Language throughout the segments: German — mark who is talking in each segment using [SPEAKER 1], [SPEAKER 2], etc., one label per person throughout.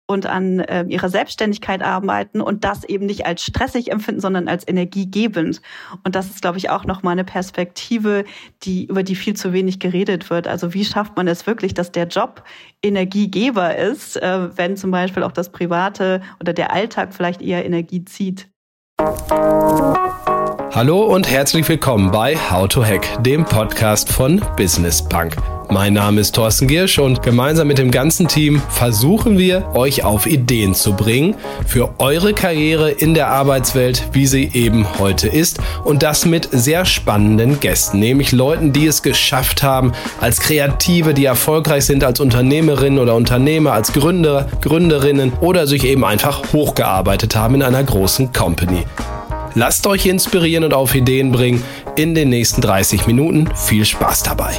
[SPEAKER 1] und an ihrer Selbstständigkeit arbeiten und das eben nicht als stressig empfinden, sondern als energiegebend. Und das ist, glaube ich, auch nochmal eine Perspektive, über die viel zu wenig geredet wird. Also wie schafft man es wirklich, dass der Job Energiegeber ist, wenn zum Beispiel auch das Private oder der Alltag vielleicht eher Energie zieht?
[SPEAKER 2] Hallo und herzlich willkommen bei How to Hack, dem Podcast von Business Punk. Mein Name ist Thorsten Giersch und gemeinsam mit dem ganzen Team versuchen wir, euch auf Ideen zu bringen für eure Karriere in der Arbeitswelt, wie sie eben heute ist. Und das mit sehr spannenden Gästen, nämlich Leuten, die es geschafft haben, als Kreative, die erfolgreich sind als Unternehmerinnen oder Unternehmer, als Gründer, Gründerinnen oder sich eben einfach hochgearbeitet haben in einer großen Company. Lasst euch inspirieren und auf Ideen bringen in den nächsten 30 Minuten. Viel Spaß dabei.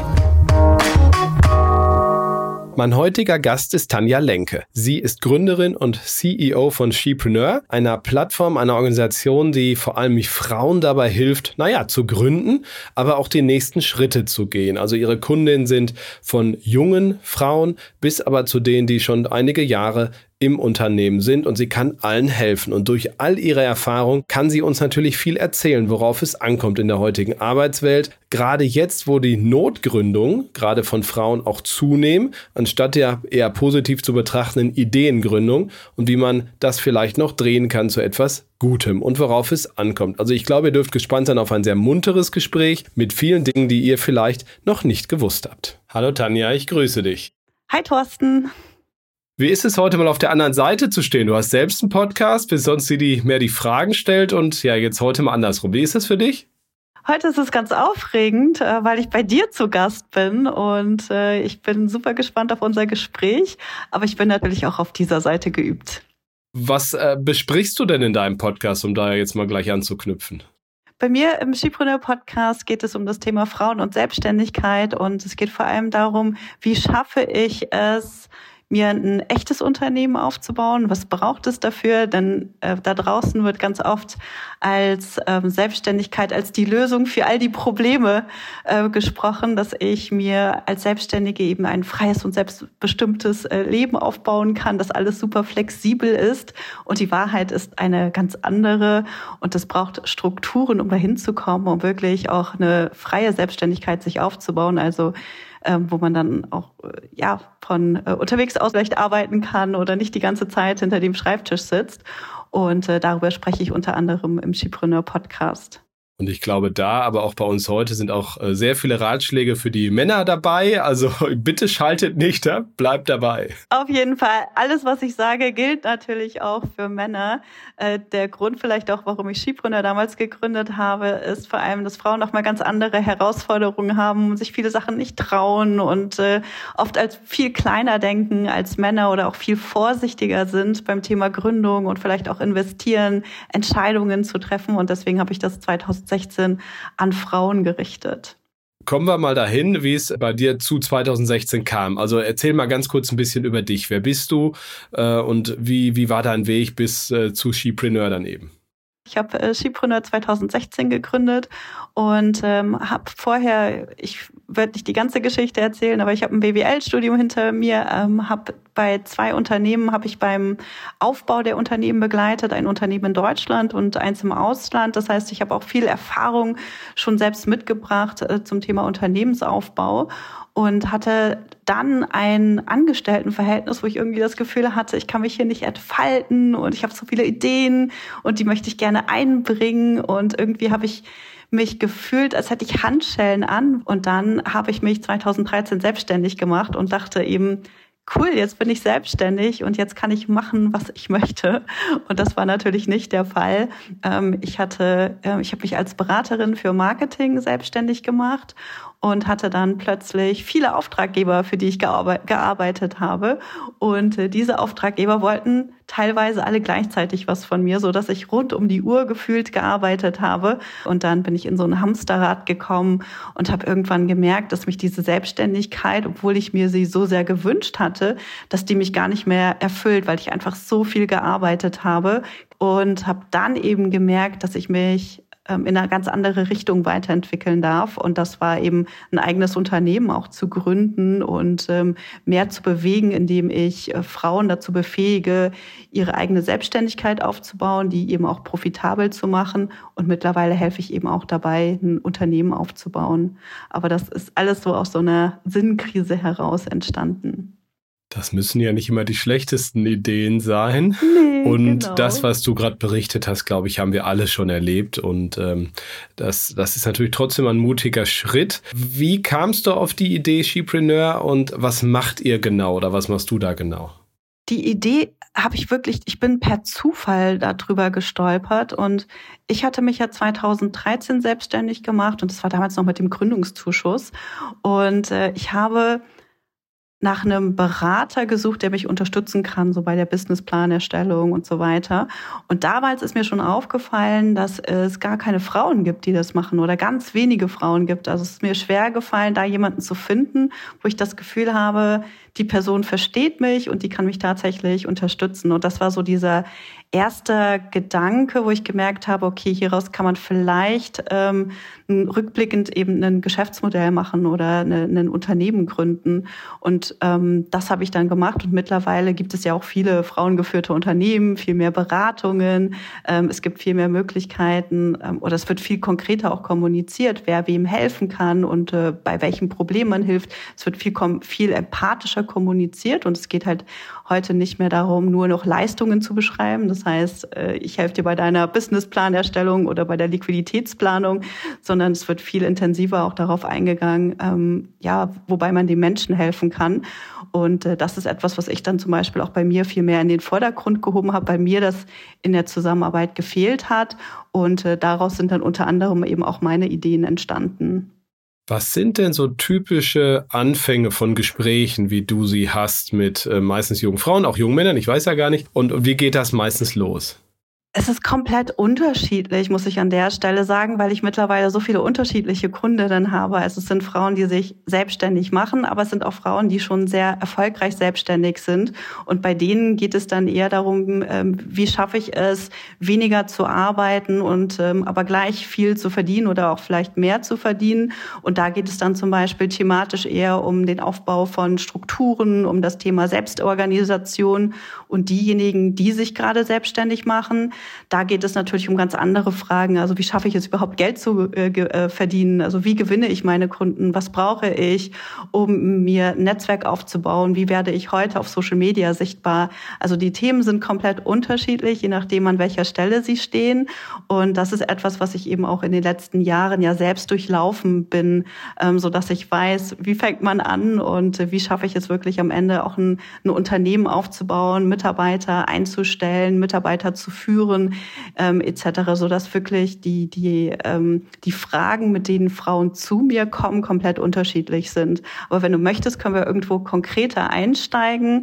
[SPEAKER 2] Mein heutiger Gast ist Tanja Lenke. Sie ist Gründerin und CEO von Shepreneur, einer Plattform, einer Organisation, die vor allem Frauen dabei hilft, zu gründen, aber auch die nächsten Schritte zu gehen. Also ihre Kundinnen sind von jungen Frauen bis aber zu denen, die schon einige Jahre im Unternehmen sind, und sie kann allen helfen. Und durch all ihre Erfahrung kann sie uns natürlich viel erzählen, worauf es ankommt in der heutigen Arbeitswelt. Gerade jetzt, wo die Notgründungen gerade von Frauen auch zunehmen, anstatt ja eher positiv zu betrachtenden Ideengründung, und wie man das vielleicht noch drehen kann zu etwas Gutem und worauf es ankommt. Also ich glaube, ihr dürft gespannt sein auf ein sehr munteres Gespräch mit vielen Dingen, die ihr vielleicht noch nicht gewusst habt. Hallo Tanja, ich grüße dich.
[SPEAKER 1] Hi Thorsten.
[SPEAKER 2] Wie ist es heute mal auf der anderen Seite zu stehen? Du hast selbst einen Podcast, bist sonst die mehr die Fragen stellt, und ja, jetzt heute mal andersrum. Wie ist es für dich?
[SPEAKER 1] Heute ist es ganz aufregend, weil ich bei dir zu Gast bin, und ich bin super gespannt auf unser Gespräch, aber ich bin natürlich auch auf dieser Seite geübt.
[SPEAKER 2] Was besprichst du denn in deinem Podcast, um da jetzt mal gleich anzuknüpfen?
[SPEAKER 1] Bei mir im Shepreneur-Podcast geht es um das Thema Frauen und Selbstständigkeit, und es geht vor allem darum, wie schaffe ich es, mir ein echtes Unternehmen aufzubauen. Was braucht es dafür? Denn da draußen wird ganz oft als Selbstständigkeit als die Lösung für all die Probleme gesprochen, dass ich mir als Selbstständige eben ein freies und selbstbestimmtes Leben aufbauen kann, dass alles super flexibel ist. Und die Wahrheit ist eine ganz andere. Und es braucht Strukturen, um dahin zu kommen, um wirklich auch eine freie Selbstständigkeit sich aufzubauen. Also wo man dann auch von unterwegs aus vielleicht arbeiten kann oder nicht die ganze Zeit hinter dem Schreibtisch sitzt. Und darüber spreche ich unter anderem im Shepreneur-Podcast.
[SPEAKER 2] Und ich glaube, da, aber auch bei uns heute, sind auch sehr viele Ratschläge für die Männer dabei. Also bitte schaltet nicht ab, bleibt dabei.
[SPEAKER 1] Auf jeden Fall. Alles, was ich sage, gilt natürlich auch für Männer. Der Grund vielleicht auch, warum ich Shepreneur damals gegründet habe, ist vor allem, dass Frauen noch mal ganz andere Herausforderungen haben, sich viele Sachen nicht trauen und oft als viel kleiner denken als Männer oder auch viel vorsichtiger sind beim Thema Gründung und vielleicht auch investieren, Entscheidungen zu treffen. Und deswegen habe ich das 2016 an Frauen gerichtet.
[SPEAKER 2] Kommen wir mal dahin, wie es bei dir zu 2016 kam. Also erzähl mal ganz kurz ein bisschen über dich. Wer bist du und wie war dein Weg bis zu Shepreneur dann eben?
[SPEAKER 1] Ich habe Shepreneur 2016 gegründet und habe vorher, ich werde nicht die ganze Geschichte erzählen, aber ich habe ein BWL-Studium hinter mir, habe bei 2 Unternehmen, habe ich beim Aufbau der Unternehmen begleitet, ein Unternehmen in Deutschland und eins im Ausland. Das heißt, ich habe auch viel Erfahrung schon selbst mitgebracht zum Thema Unternehmensaufbau und hatte dann ein Angestelltenverhältnis, wo ich irgendwie das Gefühl hatte, ich kann mich hier nicht entfalten und ich habe so viele Ideen und die möchte ich gerne einbringen, und irgendwie habe ich mich gefühlt, als hätte ich Handschellen an, und dann habe ich mich 2013 selbstständig gemacht und dachte eben, cool, jetzt bin ich selbstständig und jetzt kann ich machen, was ich möchte. Und das war natürlich nicht der Fall. Ich habe mich als Beraterin für Marketing selbstständig gemacht und hatte dann plötzlich viele Auftraggeber, für die ich gearbeitet habe. Und diese Auftraggeber wollten teilweise alle gleichzeitig was von mir, so dass ich rund um die Uhr gefühlt gearbeitet habe. Und dann bin ich in so ein Hamsterrad gekommen und habe irgendwann gemerkt, dass mich diese Selbstständigkeit, obwohl ich mir sie so sehr gewünscht hatte, dass die mich gar nicht mehr erfüllt, weil ich einfach so viel gearbeitet habe. Und habe dann eben gemerkt, dass ich mich in eine ganz andere Richtung weiterentwickeln darf. Und das war eben ein eigenes Unternehmen auch zu gründen und mehr zu bewegen, indem ich Frauen dazu befähige, ihre eigene Selbstständigkeit aufzubauen, die eben auch profitabel zu machen. Und mittlerweile helfe ich eben auch dabei, ein Unternehmen aufzubauen. Aber das ist alles so aus so einer Sinnkrise heraus entstanden.
[SPEAKER 2] Das müssen ja nicht immer die schlechtesten Ideen sein.
[SPEAKER 1] Nee,
[SPEAKER 2] und
[SPEAKER 1] genau.
[SPEAKER 2] Das, was du gerade berichtet hast, glaube ich, haben wir alle schon erlebt. Und das ist natürlich trotzdem ein mutiger Schritt. Wie kamst du auf die Idee Shepreneur und was macht ihr genau oder was machst du da genau?
[SPEAKER 1] Die Idee ich bin per Zufall darüber gestolpert und ich hatte mich ja 2013 selbstständig gemacht und das war damals noch mit dem Gründungszuschuss. Und ich habe nach einem Berater gesucht, der mich unterstützen kann, so bei der Businessplanerstellung und so weiter. Und damals ist mir schon aufgefallen, dass es gar keine Frauen gibt, die das machen oder ganz wenige Frauen gibt. Also es ist mir schwer gefallen, da jemanden zu finden, wo ich das Gefühl habe, die Person versteht mich und die kann mich tatsächlich unterstützen. Und das war so dieser erste Gedanke, wo ich gemerkt habe, okay, hieraus kann man vielleicht rückblickend eben ein Geschäftsmodell machen oder ein Unternehmen gründen. Und das habe ich dann gemacht. Und mittlerweile gibt es ja auch viele frauengeführte Unternehmen, viel mehr Beratungen. Es gibt viel mehr Möglichkeiten oder es wird viel konkreter auch kommuniziert, wer wem helfen kann und bei welchem Problem man hilft. Es wird viel empathischer kommuniziert und es geht halt heute nicht mehr darum, nur noch Leistungen zu beschreiben. Das heißt, ich helfe dir bei deiner Businessplanerstellung oder bei der Liquiditätsplanung, sondern es wird viel intensiver auch darauf eingegangen, wobei man den Menschen helfen kann. Und das ist etwas, was ich dann zum Beispiel auch bei mir viel mehr in den Vordergrund gehoben habe, weil mir das in der Zusammenarbeit gefehlt hat. Und daraus sind dann unter anderem eben auch meine Ideen entstanden.
[SPEAKER 2] Was sind denn so typische Anfänge von Gesprächen, wie du sie hast mit meistens jungen Frauen, auch jungen Männern, ich weiß ja gar nicht. Und wie geht das meistens los?
[SPEAKER 1] Es ist komplett unterschiedlich, muss ich an der Stelle sagen, weil ich mittlerweile so viele unterschiedliche Kundinnen habe. Also es sind Frauen, die sich selbstständig machen, aber es sind auch Frauen, die schon sehr erfolgreich selbstständig sind. Und bei denen geht es dann eher darum, wie schaffe ich es, weniger zu arbeiten und aber gleich viel zu verdienen oder auch vielleicht mehr zu verdienen. Und da geht es dann zum Beispiel thematisch eher um den Aufbau von Strukturen, um das Thema Selbstorganisation. Und diejenigen, die sich gerade selbstständig machen, da geht es natürlich um ganz andere Fragen. Also wie schaffe ich es überhaupt, Geld zu verdienen? Also wie gewinne ich meine Kunden? Was brauche ich, um mir ein Netzwerk aufzubauen? Wie werde ich heute auf Social Media sichtbar? Also die Themen sind komplett unterschiedlich, je nachdem, an welcher Stelle sie stehen. Und das ist etwas, was ich eben auch in den letzten Jahren ja selbst durchlaufen bin, sodass ich weiß, wie fängt man an und wie schaffe ich es wirklich am Ende auch ein Unternehmen aufzubauen, Mitarbeiter einzustellen, Mitarbeiter zu führen, etc., sodass wirklich die Fragen, mit denen Frauen zu mir kommen, komplett unterschiedlich sind. Aber wenn du möchtest, können wir irgendwo konkreter einsteigen,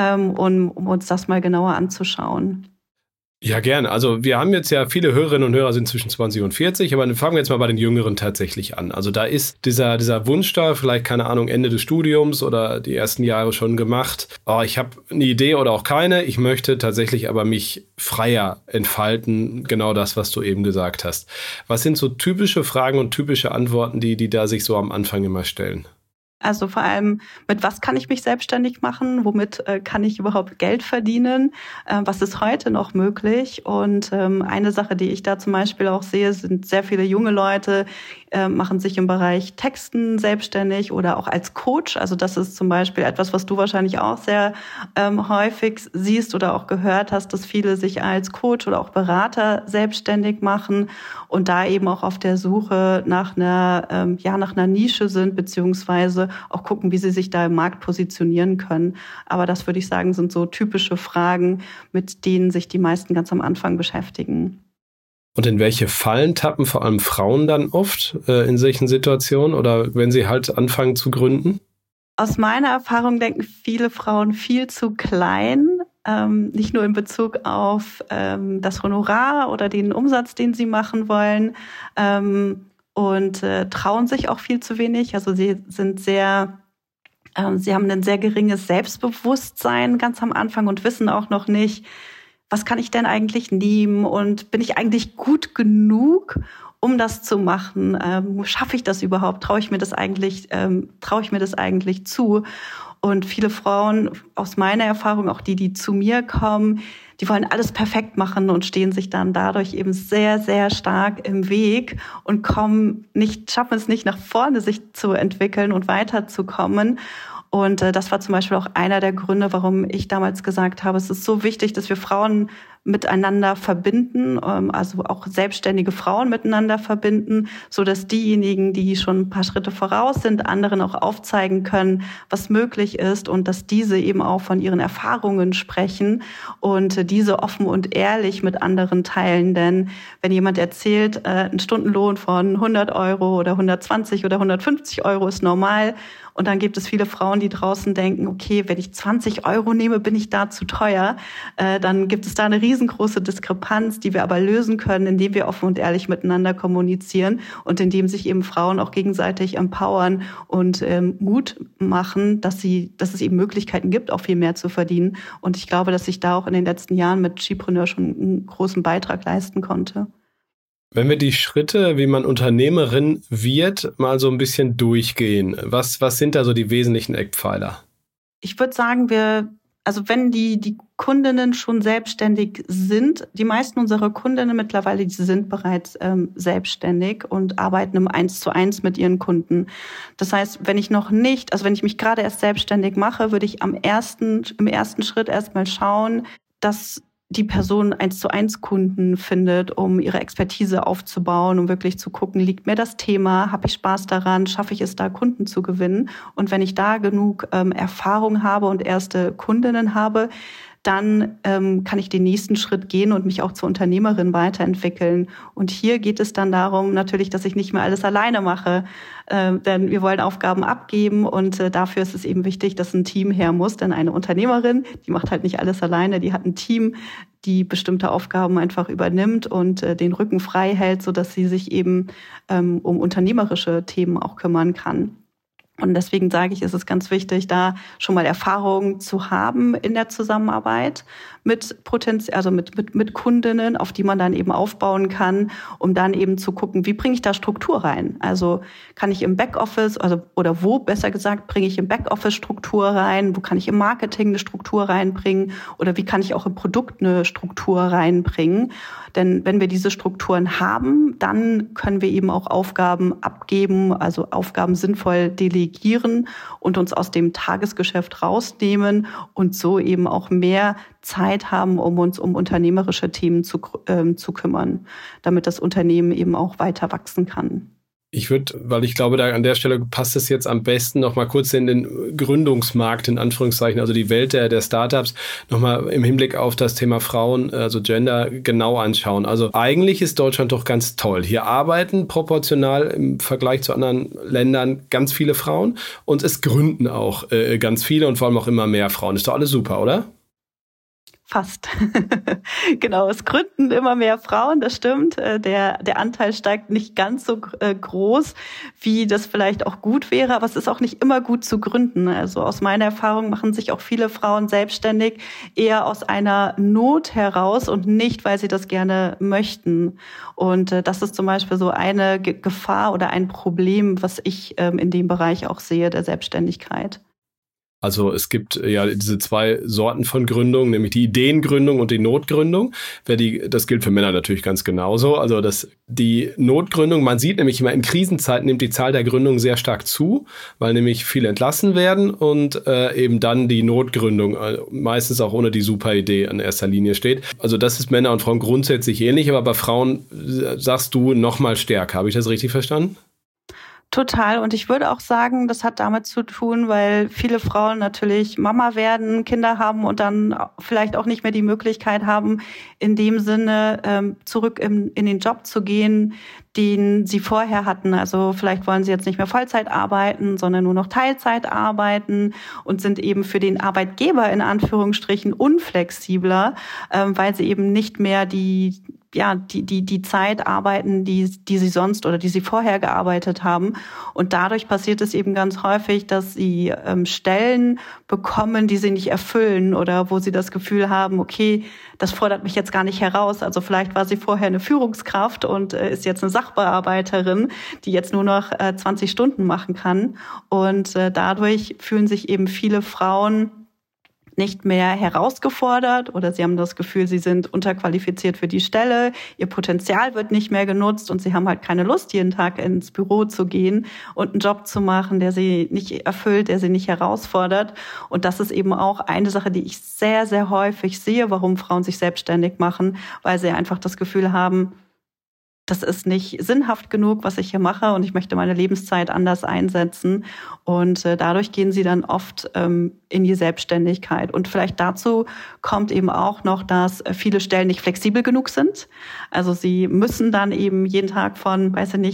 [SPEAKER 1] um uns das mal genauer anzuschauen.
[SPEAKER 2] Ja, gerne. Also wir haben jetzt ja viele Hörerinnen und Hörer sind zwischen 20 und 40, aber fangen wir jetzt mal bei den Jüngeren tatsächlich an. Also da ist dieser Wunsch da, vielleicht, keine Ahnung, Ende des Studiums oder die ersten Jahre schon gemacht. Oh, ich habe eine Idee oder auch keine. Ich möchte tatsächlich aber mich freier entfalten. Genau das, was du eben gesagt hast. Was sind so typische Fragen und typische Antworten, die da sich so am Anfang immer stellen?
[SPEAKER 1] Also vor allem, mit was kann ich mich selbstständig machen? Womit kann ich überhaupt Geld verdienen? Was ist heute noch möglich? Und eine Sache, die ich da zum Beispiel auch sehe, sind sehr viele junge Leute, machen sich im Bereich Texten selbstständig oder auch als Coach. Also das ist zum Beispiel etwas, was du wahrscheinlich auch sehr häufig siehst oder auch gehört hast, dass viele sich als Coach oder auch Berater selbstständig machen und da eben auch auf der Suche nach einer Nische sind, beziehungsweise auch gucken, wie sie sich da im Markt positionieren können. Aber das würde ich sagen, sind so typische Fragen, mit denen sich die meisten ganz am Anfang beschäftigen.
[SPEAKER 2] Und in welche Fallen tappen vor allem Frauen dann oft in solchen Situationen oder wenn sie halt anfangen zu gründen?
[SPEAKER 1] Aus meiner Erfahrung denken viele Frauen viel zu klein, nicht nur in Bezug auf das Honorar oder den Umsatz, den sie machen wollen, und trauen sich auch viel zu wenig. Also sie haben ein sehr geringes Selbstbewusstsein ganz am Anfang und wissen auch noch nicht, was kann ich denn eigentlich nehmen und bin ich eigentlich gut genug? um das zu machen? Schaffe ich das überhaupt? Traue ich mir das eigentlich zu? Und viele Frauen aus meiner Erfahrung, auch die zu mir kommen, die wollen alles perfekt machen und stehen sich dann dadurch eben sehr, sehr stark im Weg und schaffen es nicht, nach vorne sich zu entwickeln und weiterzukommen. Und das war zum Beispiel auch einer der Gründe, warum ich damals gesagt habe, es ist so wichtig, dass wir Frauen miteinander verbinden, also auch selbstständige Frauen miteinander verbinden, so dass diejenigen, die schon ein paar Schritte voraus sind, anderen auch aufzeigen können, was möglich ist und dass diese eben auch von ihren Erfahrungen sprechen und diese offen und ehrlich mit anderen teilen. Denn wenn jemand erzählt, ein Stundenlohn von 100 Euro oder 120 oder 150 Euro ist normal, und dann gibt es viele Frauen, die draußen denken, okay, wenn ich 20 Euro nehme, bin ich da zu teuer. Dann gibt es da eine riesengroße Diskrepanz, die wir aber lösen können, indem wir offen und ehrlich miteinander kommunizieren und indem sich eben Frauen auch gegenseitig empowern und Mut machen, dass es eben Möglichkeiten gibt, auch viel mehr zu verdienen. Und ich glaube, dass ich da auch in den letzten Jahren mit Skipreneur schon einen großen Beitrag leisten konnte.
[SPEAKER 2] Wenn wir die Schritte, wie man Unternehmerin wird, mal so ein bisschen durchgehen, was sind da so die wesentlichen Eckpfeiler?
[SPEAKER 1] Ich würde sagen, wenn die Kundinnen schon selbstständig sind, die meisten unserer Kundinnen mittlerweile, die sind bereits selbstständig und arbeiten im 1:1 mit ihren Kunden. Das heißt, wenn ich mich gerade erst selbstständig mache, würde ich im ersten Schritt erstmal schauen, dass die Person 1:1 Kunden findet, um ihre Expertise aufzubauen, um wirklich zu gucken, liegt mir das Thema, habe ich Spaß daran, schaffe ich es da, Kunden zu gewinnen? Und wenn ich da genug Erfahrung habe und erste Kundinnen habe, dann kann ich den nächsten Schritt gehen und mich auch zur Unternehmerin weiterentwickeln. Und hier geht es dann darum, natürlich, dass ich nicht mehr alles alleine mache, denn wir wollen Aufgaben abgeben und dafür ist es eben wichtig, dass ein Team her muss. Denn eine Unternehmerin, die macht halt nicht alles alleine, die hat ein Team, die bestimmte Aufgaben einfach übernimmt und den Rücken frei hält, sodass sie sich eben um unternehmerische Themen auch kümmern kann. Und deswegen sage ich, ist es ganz wichtig, da schon mal Erfahrungen zu haben in der Zusammenarbeit mit Kundinnen, auf die man dann eben aufbauen kann, um dann eben zu gucken, wie bringe ich da Struktur rein? Also kann ich im Backoffice, oder wo besser gesagt, bringe ich im Backoffice Struktur rein? Wo kann ich im Marketing eine Struktur reinbringen? Oder wie kann ich auch im Produkt eine Struktur reinbringen? Denn wenn wir diese Strukturen haben, dann können wir eben auch Aufgaben abgeben, also Aufgaben sinnvoll delegieren und uns aus dem Tagesgeschäft rausnehmen und so eben auch mehr Zeit haben, um uns um unternehmerische Themen zu kümmern, damit das Unternehmen eben auch weiter wachsen kann.
[SPEAKER 2] Ich würde, weil ich glaube, da an der Stelle passt es jetzt am besten, noch mal kurz in den Gründungsmarkt, in Anführungszeichen, also die Welt der Startups, noch mal im Hinblick auf das Thema Frauen, also Gender, genau anschauen. Also eigentlich ist Deutschland doch ganz toll. Hier arbeiten proportional im Vergleich zu anderen Ländern ganz viele Frauen und es gründen auch ganz viele und vor allem auch immer mehr Frauen. Ist doch alles super, oder?
[SPEAKER 1] Fast. Genau, es gründen immer mehr Frauen, das stimmt. Der Anteil steigt nicht ganz so groß, wie das vielleicht auch gut wäre, aber es ist auch nicht immer gut zu gründen. Also aus meiner Erfahrung machen sich auch viele Frauen selbstständig eher aus einer Not heraus und nicht, weil sie das gerne möchten. Und das ist zum Beispiel so eine Gefahr oder ein Problem, was ich in dem Bereich auch sehe, der Selbstständigkeit.
[SPEAKER 2] Also es gibt ja diese zwei Sorten von Gründung, nämlich die Ideengründung und die Notgründung. Das gilt für Männer natürlich ganz genauso. Also die Notgründung, man sieht nämlich immer in Krisenzeiten nimmt die Zahl der Gründungen sehr stark zu, weil nämlich viele entlassen werden und eben dann die Notgründung meistens auch ohne die super Idee in erster Linie steht. Also das ist Männer und Frauen grundsätzlich ähnlich, aber bei Frauen sagst du noch mal stärker. Habe ich das richtig verstanden?
[SPEAKER 1] Total. Und ich würde auch sagen, das hat damit zu tun, weil viele Frauen natürlich Mama werden, Kinder haben und dann vielleicht auch nicht mehr die Möglichkeit haben, in dem Sinne zurück in den Job zu gehen, den sie vorher hatten. Also vielleicht wollen sie jetzt nicht mehr Vollzeit arbeiten, sondern nur noch Teilzeit arbeiten und sind eben für den Arbeitgeber in Anführungsstrichen unflexibler, weil sie eben nicht mehr die die Zeit arbeiten, die sie sonst oder die sie vorher gearbeitet haben. Und dadurch passiert es eben ganz häufig, dass sie Stellen bekommen, die sie nicht erfüllen oder wo sie das Gefühl haben, okay, das fordert mich jetzt gar nicht heraus. Also vielleicht war sie vorher eine Führungskraft und ist jetzt eine Sachbearbeiterin, die jetzt nur noch 20 Stunden machen kann. Und dadurch fühlen sich eben viele Frauen nicht mehr herausgefordert oder sie haben das Gefühl, sie sind unterqualifiziert für die Stelle, ihr Potenzial wird nicht mehr genutzt und sie haben halt keine Lust, jeden Tag ins Büro zu gehen und einen Job zu machen, der sie nicht erfüllt, der sie nicht herausfordert. Und das ist eben auch eine Sache, die ich sehr, sehr häufig sehe, warum Frauen sich selbstständig machen, weil sie einfach das Gefühl haben, das ist nicht sinnhaft genug, was ich hier mache und ich möchte meine Lebenszeit anders einsetzen. Und dadurch gehen sie dann oft in die Selbstständigkeit. Und vielleicht dazu kommt eben auch noch, dass viele Stellen nicht flexibel genug sind. Also sie müssen dann eben jeden Tag von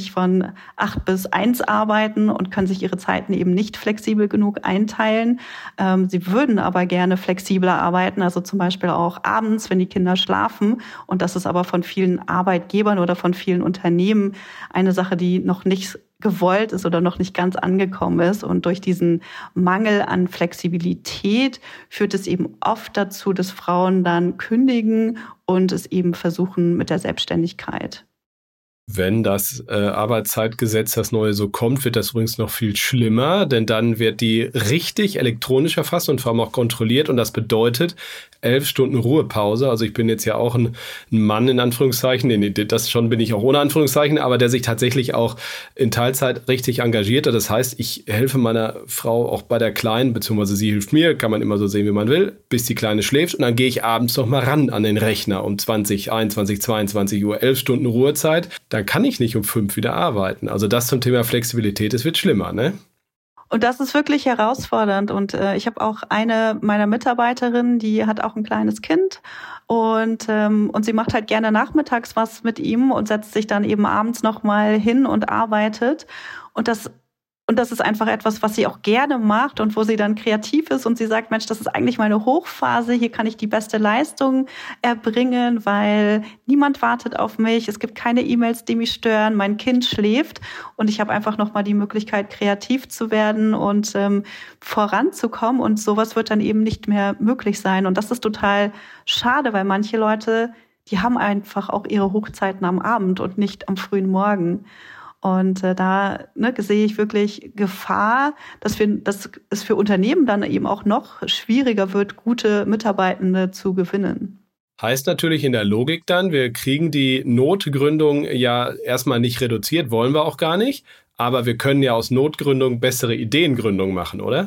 [SPEAKER 1] 8 bis 1 arbeiten und können sich ihre Zeiten eben nicht flexibel genug einteilen. Sie würden aber gerne flexibler arbeiten, also zum Beispiel auch abends, wenn die Kinder schlafen. Und das ist aber von vielen Arbeitgebern oder von vielen Unternehmen eine Sache, die noch nicht gewollt ist oder noch nicht ganz angekommen ist. Und durch diesen Mangel an Flexibilität führt es eben oft dazu, dass Frauen dann kündigen und es eben versuchen mit der Selbstständigkeit.
[SPEAKER 2] Wenn das Arbeitszeitgesetz, das neue, so kommt, wird das übrigens noch viel schlimmer, denn dann wird die richtig elektronisch erfasst und vor allem auch kontrolliert und das bedeutet 11 Stunden Ruhepause. Also ich bin jetzt ja auch ein Mann in Anführungszeichen, das schon bin ich auch ohne Anführungszeichen, aber der sich tatsächlich auch in Teilzeit richtig engagiert. Das heißt, ich helfe meiner Frau auch bei der Kleinen, beziehungsweise sie hilft mir, kann man immer so sehen, wie man will, bis die Kleine schläft und dann gehe ich abends noch mal ran an den Rechner um 20, 21, 22 Uhr, 11 Stunden Ruhezeit. Dann kann ich nicht um 5 wieder arbeiten. Also das zum Thema Flexibilität, es wird schlimmer, ne?
[SPEAKER 1] Und das ist wirklich herausfordernd. Und ich habe auch eine meiner Mitarbeiterinnen, die hat auch ein kleines Kind und sie macht halt gerne nachmittags was mit ihm und setzt sich dann eben abends noch mal hin und arbeitet. Und das ist einfach etwas, was sie auch gerne macht und wo sie dann kreativ ist und sie sagt, Mensch, das ist eigentlich meine Hochphase, hier kann ich die beste Leistung erbringen, weil niemand wartet auf mich, es gibt keine E-Mails, die mich stören, mein Kind schläft und ich habe einfach nochmal die Möglichkeit, kreativ zu werden und voranzukommen und sowas wird dann eben nicht mehr möglich sein und das ist total schade, weil manche Leute, die haben einfach auch ihre Hochzeiten am Abend und nicht am frühen Morgen. Und da sehe ich wirklich Gefahr, dass es für Unternehmen dann eben auch noch schwieriger wird, gute Mitarbeitende zu gewinnen.
[SPEAKER 2] Heißt natürlich in der Logik dann, wir kriegen die Notgründung ja erstmal nicht reduziert, wollen wir auch gar nicht. Aber wir können ja aus Notgründung bessere Ideengründung machen, oder?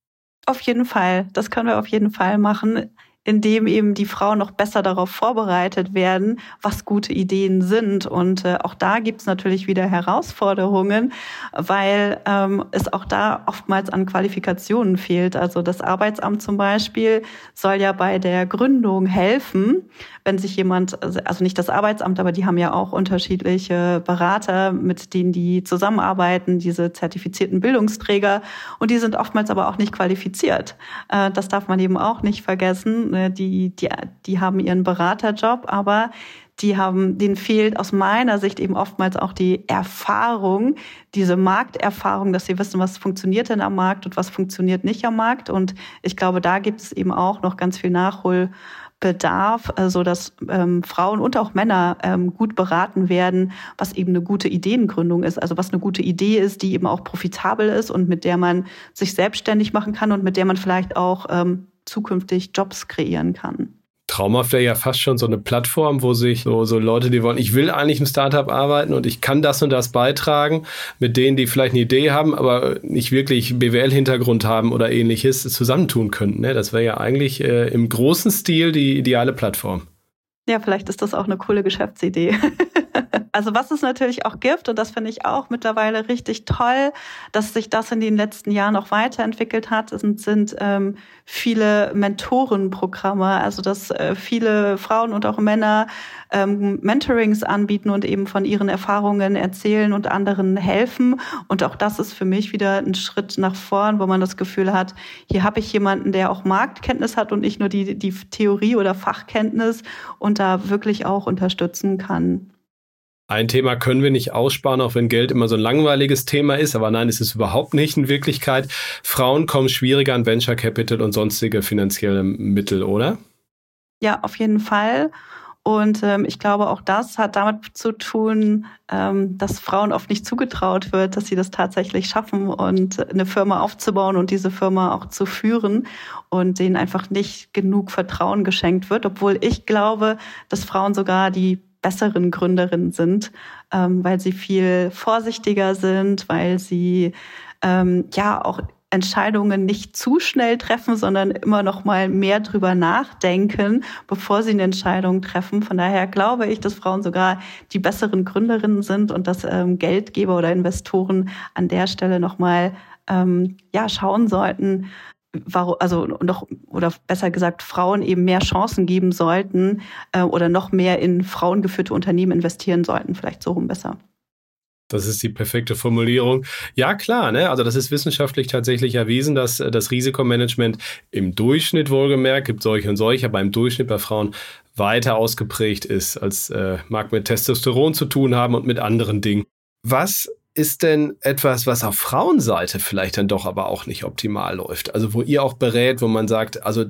[SPEAKER 1] Auf jeden Fall. Das können wir auf jeden Fall machen, indem eben die Frauen noch besser darauf vorbereitet werden, was gute Ideen sind. Und auch da gibt es natürlich wieder Herausforderungen, weil es auch da oftmals an Qualifikationen fehlt. Also das Arbeitsamt zum Beispiel soll ja bei der Gründung helfen, wenn sich jemand, also nicht das Arbeitsamt, aber die haben ja auch unterschiedliche Berater, mit denen die zusammenarbeiten, diese zertifizierten Bildungsträger. Und die sind oftmals aber auch nicht qualifiziert. Das darf man eben auch nicht vergessen. Die haben ihren Beraterjob, aber denen fehlt aus meiner Sicht eben oftmals auch die Erfahrung, diese Markterfahrung, dass sie wissen, was funktioniert denn am Markt und was funktioniert nicht am Markt. Und ich glaube, da gibt es eben auch noch ganz viel Nachholbedarf, so dass Frauen und auch Männer gut beraten werden, was eben eine gute Ideengründung ist, also was eine gute Idee ist, die eben auch profitabel ist und mit der man sich selbstständig machen kann und mit der man vielleicht auch zukünftig Jobs kreieren kann.
[SPEAKER 2] Traumhaft wäre ja fast schon so eine Plattform, wo sich so Leute, die wollen, ich will eigentlich im Startup arbeiten und ich kann das und das beitragen, mit denen, die vielleicht eine Idee haben, aber nicht wirklich BWL-Hintergrund haben oder ähnliches, zusammentun könnten. Ne? Das wäre ja eigentlich im großen Stil die ideale Plattform.
[SPEAKER 1] Ja, vielleicht ist das auch eine coole Geschäftsidee. Also was es natürlich auch gibt, und das finde ich auch mittlerweile richtig toll, dass sich das in den letzten Jahren auch weiterentwickelt hat, sind viele Mentorenprogramme, also dass viele Frauen und auch Männer Mentorings anbieten und eben von ihren Erfahrungen erzählen und anderen helfen. Und auch das ist für mich wieder ein Schritt nach vorn, wo man das Gefühl hat, hier habe ich jemanden, der auch Marktkenntnis hat und nicht nur die Theorie oder Fachkenntnis und da wirklich auch unterstützen kann.
[SPEAKER 2] Ein Thema können wir nicht aussparen, auch wenn Geld immer so ein langweiliges Thema ist. Aber nein, es ist überhaupt nicht in Wirklichkeit. Frauen kommen schwieriger an Venture Capital und sonstige finanzielle Mittel, oder?
[SPEAKER 1] Ja, auf jeden Fall. Und ich glaube, auch das hat damit zu tun, dass Frauen oft nicht zugetraut wird, dass sie das tatsächlich schaffen und eine Firma aufzubauen und diese Firma auch zu führen und denen einfach nicht genug Vertrauen geschenkt wird. Obwohl ich glaube, dass Frauen sogar die besseren Gründerinnen sind, weil sie viel vorsichtiger sind, weil sie auch Entscheidungen nicht zu schnell treffen, sondern immer noch mal mehr drüber nachdenken, bevor sie eine Entscheidung treffen. Von daher glaube ich, dass Frauen sogar die besseren Gründerinnen sind und dass Geldgeber oder Investoren an der Stelle noch mal schauen sollten, oder besser gesagt, Frauen eben mehr Chancen geben sollten oder noch mehr in frauengeführte Unternehmen investieren sollten, vielleicht so rum besser.
[SPEAKER 2] Das ist die perfekte Formulierung. Ja, klar, ne? Also das ist wissenschaftlich tatsächlich erwiesen, dass das Risikomanagement im Durchschnitt wohlgemerkt, gibt solche und solche, aber im Durchschnitt bei Frauen weiter ausgeprägt ist, als mag mit Testosteron zu tun haben und mit anderen Dingen. Was ist denn etwas, was auf Frauenseite vielleicht dann doch aber auch nicht optimal läuft? Also wo ihr auch berät, wo man sagt, also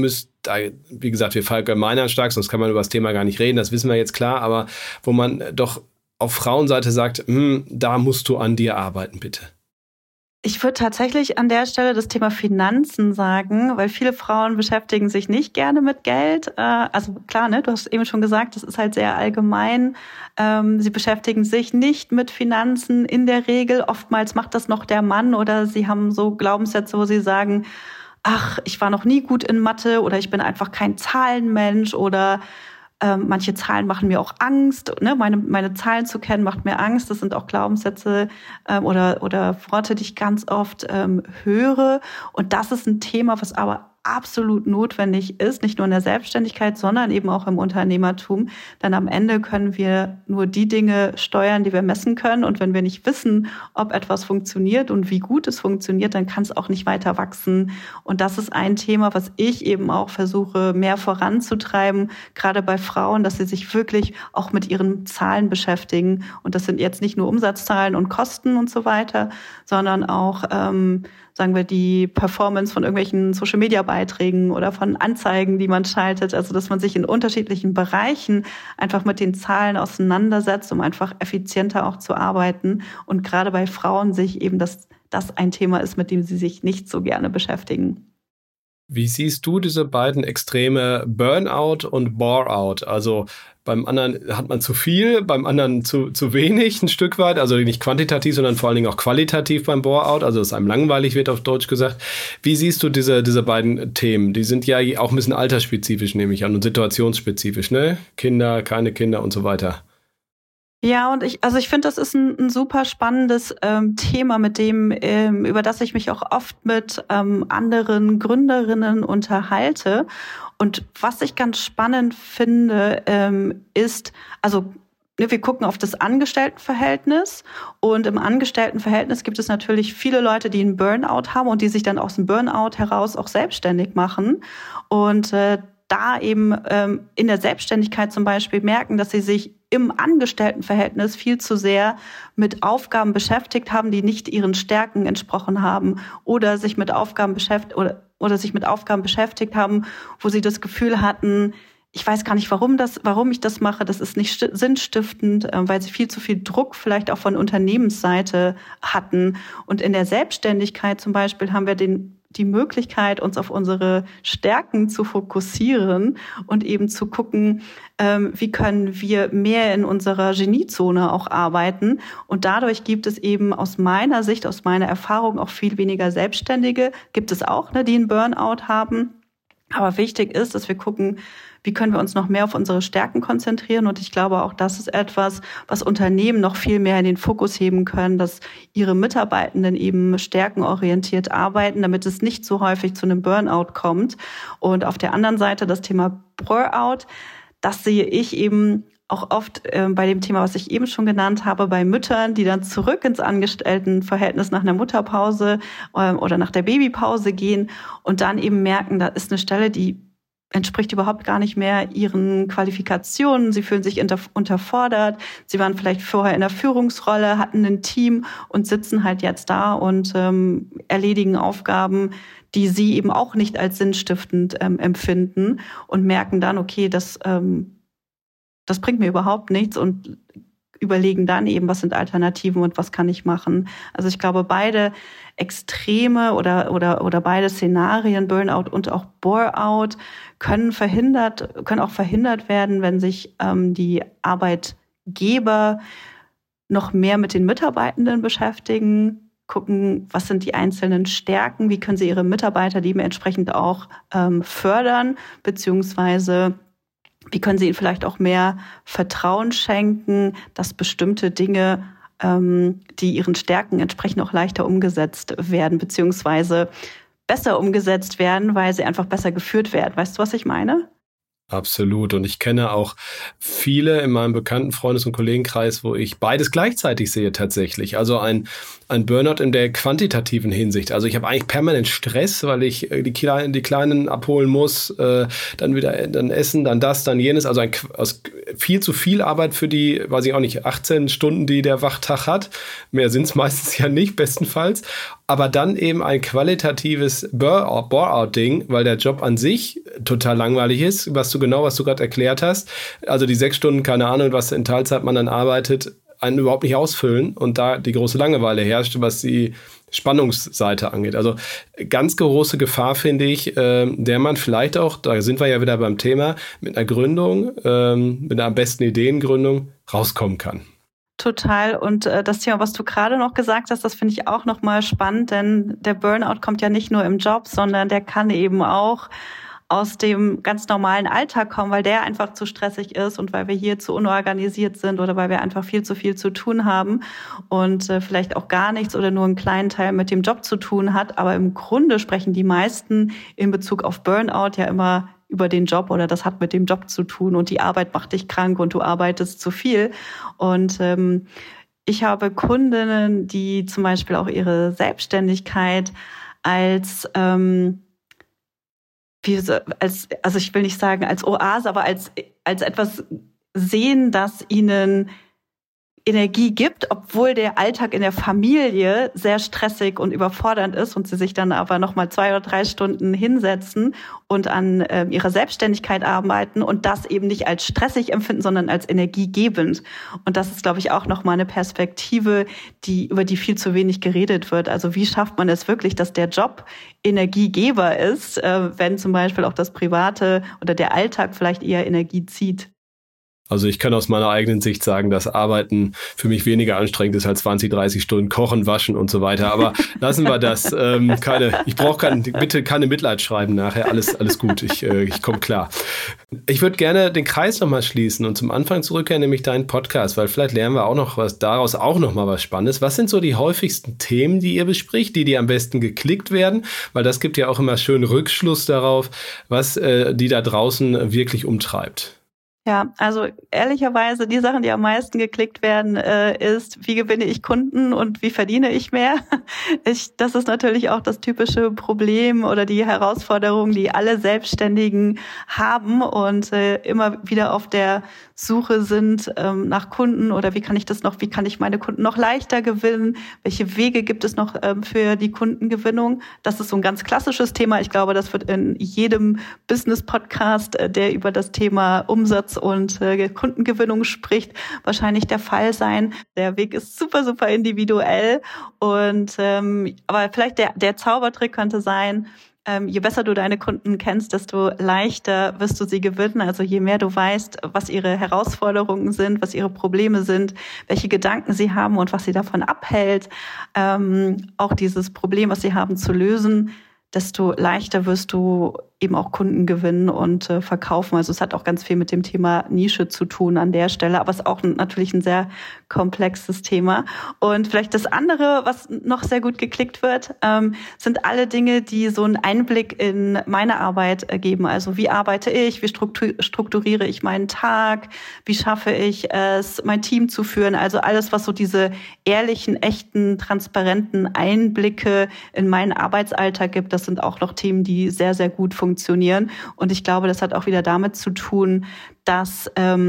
[SPEAKER 2] wie gesagt, wir verallgemeinern stark, sonst kann man über das Thema gar nicht reden, das wissen wir jetzt klar, aber wo man doch auf Frauenseite sagt, da musst du an dir arbeiten, bitte.
[SPEAKER 1] Ich würde tatsächlich an der Stelle das Thema Finanzen sagen, weil viele Frauen beschäftigen sich nicht gerne mit Geld. Also klar, ne, du hast eben schon gesagt, das ist halt sehr allgemein. Sie beschäftigen sich nicht mit Finanzen in der Regel. Oftmals macht das noch der Mann oder sie haben so Glaubenssätze, wo sie sagen, ach, ich war noch nie gut in Mathe oder ich bin einfach kein Zahlenmensch oder manche Zahlen machen mir auch Angst, ne? Meine Zahlen zu kennen macht mir Angst. Das sind auch Glaubenssätze oder Worte, die ich ganz oft höre. Und das ist ein Thema, was aber absolut notwendig ist, nicht nur in der Selbstständigkeit, sondern eben auch im Unternehmertum. Denn am Ende können wir nur die Dinge steuern, die wir messen können. Und wenn wir nicht wissen, ob etwas funktioniert und wie gut es funktioniert, dann kann es auch nicht weiter wachsen. Und das ist ein Thema, was ich eben auch versuche, mehr voranzutreiben, gerade bei Frauen, dass sie sich wirklich auch mit ihren Zahlen beschäftigen. Und das sind jetzt nicht nur Umsatzzahlen und Kosten und so weiter, sondern auch sagen wir, die Performance von irgendwelchen Social-Media-Beiträgen oder von Anzeigen, die man schaltet. Also, dass man sich in unterschiedlichen Bereichen einfach mit den Zahlen auseinandersetzt, um einfach effizienter auch zu arbeiten. Und gerade bei Frauen sehe ich eben, dass das ein Thema ist, mit dem sie sich nicht so gerne beschäftigen.
[SPEAKER 2] Wie siehst du diese beiden Extreme Burnout und Bore-out? Also beim anderen hat man zu viel, beim anderen zu wenig ein Stück weit. Also nicht quantitativ, sondern vor allen Dingen auch qualitativ beim Bore-out. Also dass einem langweilig wird, auf Deutsch gesagt. Wie siehst du diese beiden Themen? Die sind ja auch ein bisschen altersspezifisch, nehme ich an, und situationsspezifisch, ne? Kinder, keine Kinder und so weiter.
[SPEAKER 1] Ja, und ich finde, das ist ein super spannendes Thema, mit dem, über das ich mich auch oft mit anderen Gründerinnen unterhalte. Und was ich ganz spannend finde, ist, also wir gucken auf das Angestelltenverhältnis und im Angestelltenverhältnis gibt es natürlich viele Leute, die einen Burnout haben und die sich dann aus dem Burnout heraus auch selbstständig machen und da eben in der Selbstständigkeit zum Beispiel merken, dass sie sich im Angestelltenverhältnis viel zu sehr mit Aufgaben beschäftigt haben, die nicht ihren Stärken entsprochen haben oder sich mit Aufgaben beschäftigt haben, wo sie das Gefühl hatten, ich weiß gar nicht, warum ich das mache, das ist nicht sinnstiftend, weil sie viel zu viel Druck vielleicht auch von Unternehmensseite hatten. Und in der Selbstständigkeit zum Beispiel haben wir die Möglichkeit, uns auf unsere Stärken zu fokussieren und eben zu gucken, wie können wir mehr in unserer Geniezone auch arbeiten. Und dadurch gibt es eben aus meiner Sicht, aus meiner Erfahrung auch viel weniger Selbstständige. Gibt es auch, die einen Burnout haben. Aber wichtig ist, dass wir gucken, wie können wir uns noch mehr auf unsere Stärken konzentrieren. Und ich glaube, auch das ist etwas, was Unternehmen noch viel mehr in den Fokus heben können, dass ihre Mitarbeitenden eben stärkenorientiert arbeiten, damit es nicht so häufig zu einem Burnout kommt. Und auf der anderen Seite das Thema Burnout, das sehe ich eben auch oft bei dem Thema, was ich eben schon genannt habe, bei Müttern, die dann zurück ins Angestelltenverhältnis nach einer Mutterpause oder nach der Babypause gehen und dann eben merken, da ist eine Stelle, die entspricht überhaupt gar nicht mehr ihren Qualifikationen. Sie fühlen sich unterfordert. Sie waren vielleicht vorher in der Führungsrolle, hatten ein Team und sitzen halt jetzt da und erledigen Aufgaben, die sie eben auch nicht als sinnstiftend empfinden und merken dann, okay, das bringt mir überhaupt nichts und überlegen dann eben, was sind Alternativen und was kann ich machen. Also ich glaube, beide Extreme oder beide Szenarien, Burnout und auch Bore-out, können auch verhindert werden, wenn sich die Arbeitgeber noch mehr mit den Mitarbeitenden beschäftigen, gucken, was sind die einzelnen Stärken, wie können sie ihre Mitarbeiter dementsprechend auch fördern, beziehungsweise wie können Sie ihnen vielleicht auch mehr Vertrauen schenken, dass bestimmte Dinge, die ihren Stärken entsprechend, auch leichter umgesetzt werden, beziehungsweise besser umgesetzt werden, weil sie einfach besser geführt werden. Weißt du, was ich meine?
[SPEAKER 2] Absolut. Und ich kenne auch viele in meinem bekannten Freundes- und Kollegenkreis, wo ich beides gleichzeitig sehe tatsächlich. Also ein Burnout in der quantitativen Hinsicht. Also ich habe eigentlich permanent Stress, weil ich die Kleinen abholen muss, dann essen, dann das, dann jenes. Also viel zu viel Arbeit für die, weiß ich auch nicht, 18 Stunden, die der Wachtag hat. Mehr sind es meistens ja nicht, bestenfalls. Aber dann eben ein qualitatives Bore-out-Ding, weil der Job an sich total langweilig ist, was du gerade erklärt hast. Also die 6 Stunden, keine Ahnung, was in Teilzeit man dann arbeitet, einen überhaupt nicht ausfüllen und da die große Langeweile herrscht, was die Spannungsseite angeht. Also ganz große Gefahr, finde ich, der man vielleicht auch, da sind wir ja wieder beim Thema, mit einer Gründung, mit einer am besten Ideengründung rauskommen kann.
[SPEAKER 1] Total. Und das Thema, was du gerade noch gesagt hast, das finde ich auch nochmal spannend, denn der Burnout kommt ja nicht nur im Job, sondern der kann eben auch aus dem ganz normalen Alltag kommen, weil der einfach zu stressig ist und weil wir hier zu unorganisiert sind oder weil wir einfach viel zu tun haben und vielleicht auch gar nichts oder nur einen kleinen Teil mit dem Job zu tun hat. Aber im Grunde sprechen die meisten in Bezug auf Burnout ja immer über den Job oder das hat mit dem Job zu tun und die Arbeit macht dich krank und du arbeitest zu viel. Und ich habe Kundinnen, die zum Beispiel auch ihre Selbstständigkeit als also ich will nicht sagen als Oase, aber als etwas sehen, das ihnen Energie gibt, obwohl der Alltag in der Familie sehr stressig und überfordernd ist und sie sich dann aber nochmal 2 oder 3 Stunden hinsetzen und an ihrer Selbstständigkeit arbeiten und das eben nicht als stressig empfinden, sondern als energiegebend. Und das ist, glaube ich, auch nochmal eine Perspektive, über die viel zu wenig geredet wird. Also wie schafft man es wirklich, dass der Job Energiegeber ist, wenn zum Beispiel auch das Private oder der Alltag vielleicht eher Energie zieht?
[SPEAKER 2] Also ich kann aus meiner eigenen Sicht sagen, dass Arbeiten für mich weniger anstrengend ist als 20, 30 Stunden kochen, waschen und so weiter. Aber lassen wir das. Ich brauche bitte keine Mitleid schreiben nachher. Alles gut. Ich komme klar. Ich würde gerne den Kreis nochmal schließen und zum Anfang zurückkehren, nämlich deinen Podcast, weil vielleicht lernen wir auch noch daraus auch noch mal was Spannendes. Was sind so die häufigsten Themen, die ihr bespricht, die am besten geklickt werden? Weil das gibt ja auch immer schön Rückschluss darauf, was die da draußen wirklich umtreibt.
[SPEAKER 1] Ja, also ehrlicherweise die Sachen, die am meisten geklickt werden, ist, wie gewinne ich Kunden und wie verdiene ich mehr? Das ist natürlich auch das typische Problem oder die Herausforderung, die alle Selbstständigen haben und immer wieder auf der Suche sind nach Kunden oder wie kann ich meine Kunden noch leichter gewinnen? Welche Wege gibt es noch für die Kundengewinnung? Das ist so ein ganz klassisches Thema. Ich glaube, das wird in jedem Business-Podcast, der über das Thema Umsatz und Kundengewinnung spricht, wahrscheinlich der Fall sein. Der Weg ist super individuell und aber vielleicht der Zaubertrick könnte sein, je besser du deine Kunden kennst, desto leichter wirst du sie gewinnen. Also je mehr du weißt, was ihre Herausforderungen sind, was ihre Probleme sind, welche Gedanken sie haben und was sie davon abhält, auch dieses Problem, was sie haben, zu lösen, desto leichter wirst du eben auch Kunden gewinnen und verkaufen. Also es hat auch ganz viel mit dem Thema Nische zu tun an der Stelle, aber es ist auch natürlich ein sehr komplexes Thema. Und vielleicht das andere, was noch sehr gut geklickt wird, sind alle Dinge, die so einen Einblick in meine Arbeit geben. Also wie arbeite ich, wie strukturiere ich meinen Tag, wie schaffe ich es, mein Team zu führen. Also alles, was so diese ehrlichen, echten, transparenten Einblicke in meinen Arbeitsalltag gibt, das sind auch noch Themen, die sehr, sehr gut funktionieren. Und ich glaube, das hat auch wieder damit zu tun, dass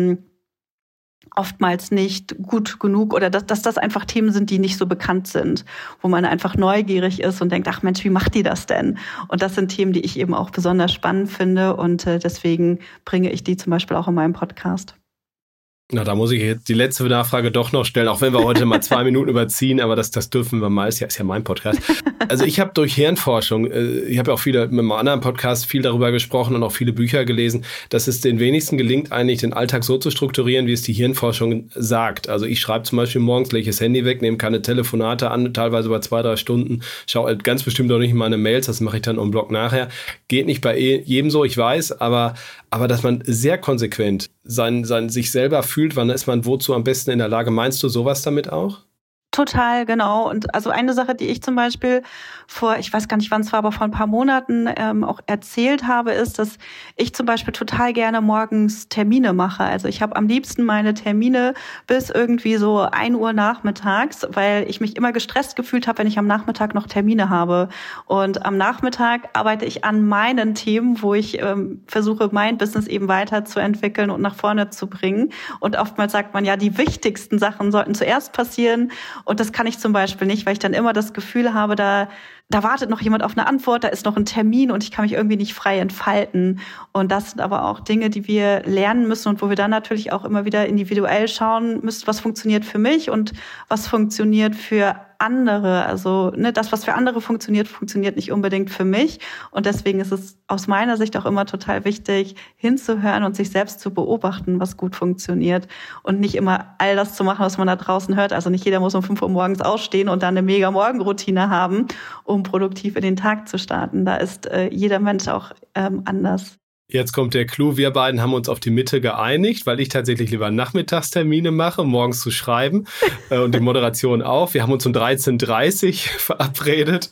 [SPEAKER 1] oftmals nicht gut genug oder dass das einfach Themen sind, die nicht so bekannt sind, wo man einfach neugierig ist und denkt, ach Mensch, wie macht die das denn? Und das sind Themen, die ich eben auch besonders spannend finde und deswegen bringe ich die zum Beispiel auch in meinem Podcast.
[SPEAKER 2] Na, da muss ich jetzt die letzte Nachfrage doch noch stellen, auch wenn wir heute mal 2 Minuten überziehen, aber das dürfen wir mal, ist ja mein Podcast. Also ich habe durch Hirnforschung, ich habe ja auch mit einem anderen Podcast viel darüber gesprochen und auch viele Bücher gelesen, dass es den wenigsten gelingt, eigentlich den Alltag so zu strukturieren, wie es die Hirnforschung sagt. Also ich schreibe zum Beispiel morgens, lege das Handy weg, nehme keine Telefonate an, teilweise über 2-3 Stunden, schaue ganz bestimmt auch nicht in meine Mails, das mache ich dann im Blog nachher. Geht nicht bei jedem so, ich weiß, aber dass man sehr konsequent sich selber fühlt, wann ist man wozu am besten in der Lage. Meinst du sowas damit auch?
[SPEAKER 1] Total, genau. Und also eine Sache, die ich zum Beispiel ich weiß gar nicht, wann es war, aber vor ein paar Monaten auch erzählt habe, ist, dass ich zum Beispiel total gerne morgens Termine mache. Also ich habe am liebsten meine Termine bis irgendwie so 1 Uhr nachmittags, weil ich mich immer gestresst gefühlt habe, wenn ich am Nachmittag noch Termine habe. Und am Nachmittag arbeite ich an meinen Themen, wo ich versuche, mein Business eben weiterzuentwickeln und nach vorne zu bringen. Und oftmals sagt man ja, die wichtigsten Sachen sollten zuerst passieren. Und das kann ich zum Beispiel nicht, weil ich dann immer das Gefühl habe, da wartet noch jemand auf eine Antwort, da ist noch ein Termin und ich kann mich irgendwie nicht frei entfalten. Und das sind aber auch Dinge, die wir lernen müssen und wo wir dann natürlich auch immer wieder individuell schauen müssen, was funktioniert für mich und was funktioniert für andere. Also das, was für andere funktioniert, funktioniert nicht unbedingt für mich. Und deswegen ist es aus meiner Sicht auch immer total wichtig, hinzuhören und sich selbst zu beobachten, was gut funktioniert. Und nicht immer all das zu machen, was man da draußen hört. Also nicht jeder muss um 5 Uhr morgens aufstehen und dann eine mega Morgenroutine haben, um produktiv in den Tag zu starten. Da ist jeder Mensch auch anders.
[SPEAKER 2] Jetzt kommt der Clou. Wir beiden haben uns auf die Mitte geeinigt, weil ich tatsächlich lieber Nachmittagstermine mache, um morgens zu schreiben und die Moderation auch. Wir haben uns um 13:30 Uhr verabredet.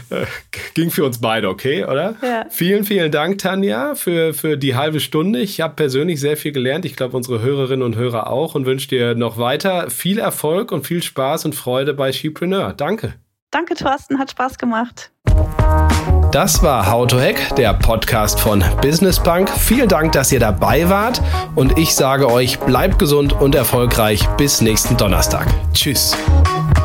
[SPEAKER 2] Ging für uns beide okay, oder?
[SPEAKER 1] Ja.
[SPEAKER 2] Vielen, vielen Dank, Tanja, für die halbe Stunde. Ich habe persönlich sehr viel gelernt. Ich glaube, unsere Hörerinnen und Hörer auch und wünsche dir noch weiter viel Erfolg und viel Spaß und Freude bei Skipreneur. Danke.
[SPEAKER 1] Danke, Thorsten. Hat Spaß gemacht.
[SPEAKER 2] Das war How to Hack, der Podcast von Business Punk. Vielen Dank, dass ihr dabei wart und ich sage euch, bleibt gesund und erfolgreich bis nächsten Donnerstag. Tschüss.